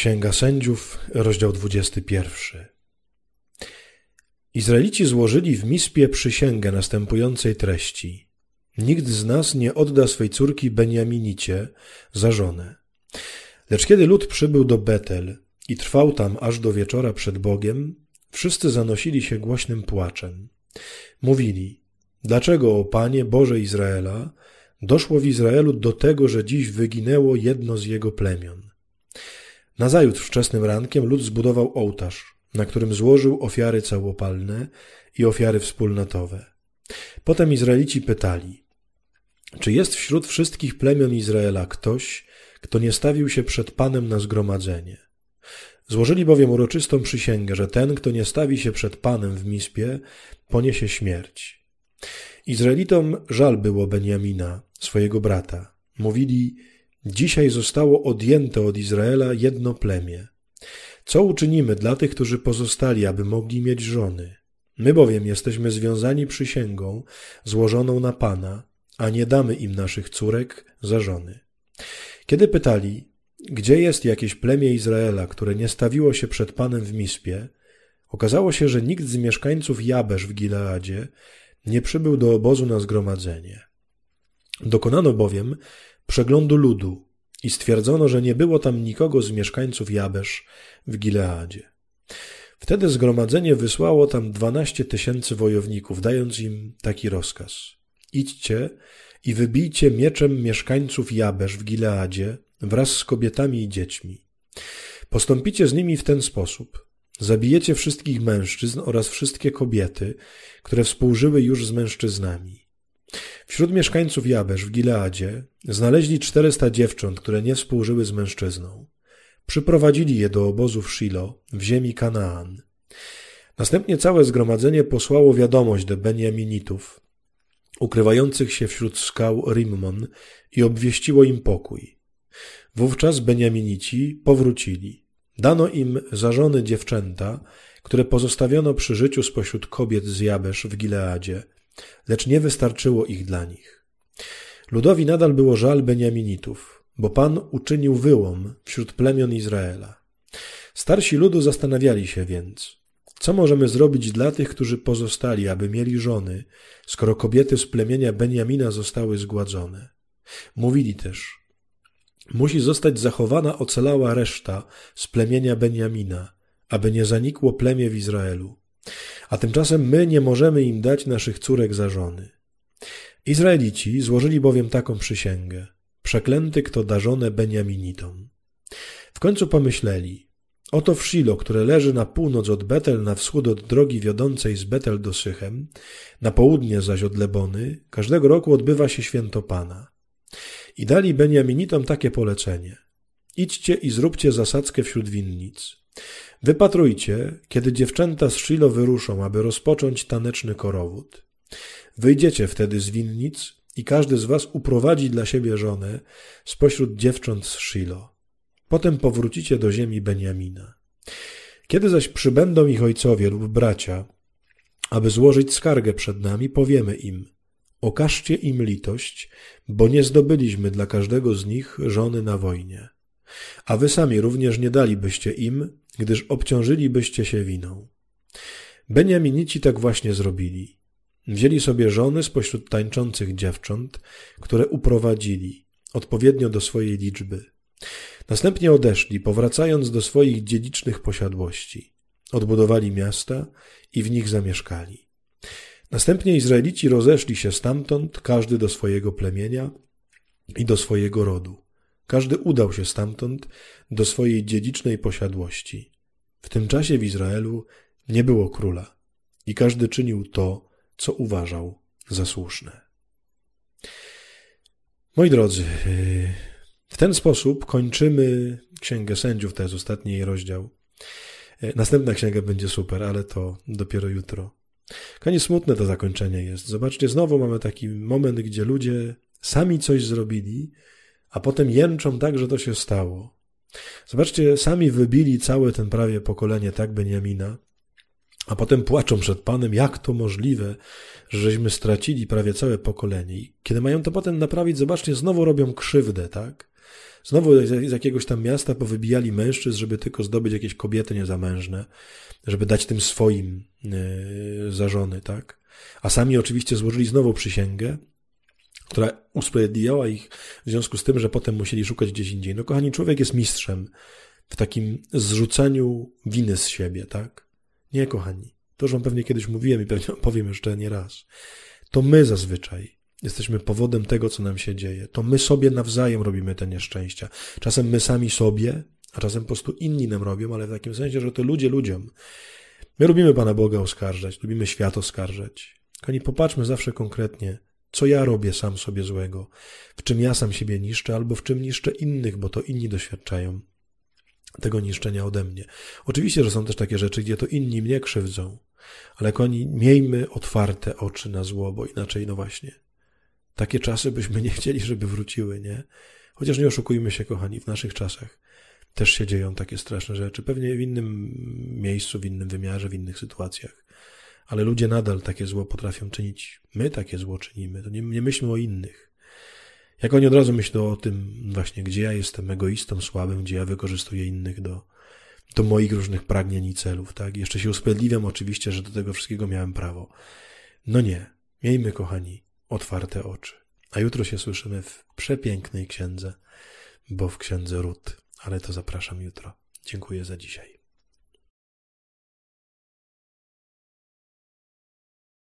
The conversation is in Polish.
Księga Sędziów, rozdział 21. Izraelici złożyli w Mispie przysięgę następującej treści. Nikt z nas nie odda swej córki Beniaminicie za żonę. Lecz kiedy lud przybył do Betel i trwał tam aż do wieczora przed Bogiem, wszyscy zanosili się głośnym płaczem. Mówili: dlaczego, o Panie Boże Izraela, doszło w Izraelu do tego, że dziś wyginęło jedno z jego plemion? Nazajutrz wczesnym rankiem lud zbudował ołtarz, na którym złożył ofiary całopalne i ofiary wspólnotowe. Potem Izraelici pytali: czy jest wśród wszystkich plemion Izraela ktoś, kto nie stawił się przed Panem na zgromadzenie? Złożyli bowiem uroczystą przysięgę, że ten, kto nie stawi się przed Panem w Mispie, poniesie śmierć. Izraelitom żal było Beniamina, swojego brata. Mówili: dzisiaj zostało odjęte od Izraela jedno plemię. Co uczynimy dla tych, którzy pozostali, aby mogli mieć żony? My bowiem jesteśmy związani przysięgą złożoną na Pana, a nie damy im naszych córek za żony. Kiedy pytali, gdzie jest jakieś plemię Izraela, które nie stawiło się przed Panem w Mispie, okazało się, że nikt z mieszkańców Jabesz w Gileadzie nie przybył do obozu na zgromadzenie. Dokonano bowiem przeglądu ludu i stwierdzono, że nie było tam nikogo z mieszkańców Jabesz w Gileadzie. Wtedy zgromadzenie wysłało tam 12 000 wojowników, dając im taki rozkaz: idźcie i wybijcie mieczem mieszkańców Jabesz w Gileadzie wraz z kobietami i dziećmi. Postąpicie z nimi w ten sposób: zabijecie wszystkich mężczyzn oraz wszystkie kobiety, które współżyły już z mężczyznami. Wśród mieszkańców Jabesz w Gileadzie znaleźli 400 dziewcząt, które nie współżyły z mężczyzną. Przyprowadzili je do obozu w Shilo, w ziemi Kanaan. Następnie całe zgromadzenie posłało wiadomość do Beniaminitów, ukrywających się wśród skał Rimmon, i obwieściło im pokój. Wówczas Beniaminici powrócili. Dano im za żony dziewczęta, które pozostawiono przy życiu spośród kobiet z Jabesz w Gileadzie, lecz nie wystarczyło ich dla nich. Ludowi nadal było żal Beniaminitów, bo Pan uczynił wyłom wśród plemion Izraela. Starsi ludu zastanawiali się więc, co możemy zrobić dla tych, którzy pozostali, aby mieli żony, skoro kobiety z plemienia Beniamina zostały zgładzone. Mówili też: musi zostać zachowana ocalała reszta z plemienia Beniamina, aby nie zanikło plemię w Izraelu. A tymczasem my nie możemy im dać naszych córek za żony. Izraelici złożyli bowiem taką przysięgę: przeklęty, kto da żonę Beniaminitom. W końcu pomyśleli: oto w Shilo, które leży na północ od Betel, na wschód od drogi wiodącej z Betel do Sychem, na południe zaś od Lebony, każdego roku odbywa się święto Pana. I dali Beniaminitom takie polecenie: idźcie i zróbcie zasadzkę wśród winnic. Wypatrujcie, kiedy dziewczęta z Shilo wyruszą, aby rozpocząć taneczny korowód. Wyjdziecie wtedy z winnic i każdy z was uprowadzi dla siebie żonę spośród dziewcząt z Shilo. Potem powrócicie do ziemi Beniamina. Kiedy zaś przybędą ich ojcowie lub bracia, aby złożyć skargę przed nami, powiemy im: okażcie im litość, bo nie zdobyliśmy dla każdego z nich żony na wojnie. A wy sami również nie dalibyście im, gdyż obciążylibyście się winą. Beniaminici tak właśnie zrobili. Wzięli sobie żony spośród tańczących dziewcząt, które uprowadzili, odpowiednio do swojej liczby. Następnie odeszli, powracając do swoich dziedzicznych posiadłości. Odbudowali miasta i w nich zamieszkali. Następnie Izraelici rozeszli się stamtąd, każdy do swojego plemienia i do swojego rodu. Każdy udał się stamtąd do swojej dziedzicznej posiadłości. W tym czasie w Izraelu nie było króla i każdy czynił to, co uważał za słuszne. Moi drodzy, w ten sposób kończymy Księgę Sędziów, to jest ostatni jej rozdział. Następna księga będzie super, ale to dopiero jutro. Konie smutne to zakończenie jest. Zobaczcie, znowu mamy taki moment, gdzie ludzie sami coś zrobili, a potem jęczą tak, że to się stało. Zobaczcie, sami wybili całe ten prawie pokolenie, tak, Beniamina, a potem płaczą przed Panem, jak to możliwe, żeśmy stracili prawie całe pokolenie. I kiedy mają to potem naprawić, zobaczcie, znowu robią krzywdę, tak? Znowu z jakiegoś tam miasta powybijali mężczyzn, żeby tylko zdobyć jakieś kobiety niezamężne, żeby dać tym swoim za żony, tak? A sami oczywiście złożyli znowu przysięgę, która usprawiedliwiała ich w związku z tym, że potem musieli szukać gdzieś indziej. No kochani, człowiek jest mistrzem w takim zrzucaniu winy z siebie, tak? Nie, kochani. To już wam pewnie kiedyś mówiłem i pewnie powiem jeszcze nie raz. To my zazwyczaj jesteśmy powodem tego, co nam się dzieje. To my sobie nawzajem robimy te nieszczęścia. Czasem my sami sobie, a czasem po prostu inni nam robią, ale w takim sensie, że to ludzie ludziom. My lubimy Pana Boga oskarżać, lubimy świat oskarżać. Kochani, popatrzmy zawsze konkretnie, co ja robię sam sobie złego, w czym ja sam siebie niszczę, albo w czym niszczę innych, bo to inni doświadczają tego niszczenia ode mnie. Oczywiście, że są też takie rzeczy, gdzie to inni mnie krzywdzą, ale kochani, miejmy otwarte oczy na zło, bo inaczej, no właśnie, takie czasy byśmy nie chcieli, żeby wróciły, nie? Chociaż nie oszukujmy się, kochani, w naszych czasach też się dzieją takie straszne rzeczy, pewnie w innym miejscu, w innym wymiarze, w innych sytuacjach, ale ludzie nadal takie zło potrafią czynić. My takie zło czynimy, to nie myślmy o innych. Jak oni od razu myślą o tym właśnie, gdzie ja jestem egoistą, słabym, gdzie ja wykorzystuję innych do moich różnych pragnień i celów, tak? Jeszcze się usprawiedliwiam oczywiście, że do tego wszystkiego miałem prawo. No nie. Miejmy, kochani, otwarte oczy. A jutro się słyszymy w przepięknej księdze, bo w księdze Rut. Ale to zapraszam jutro. Dziękuję za dzisiaj.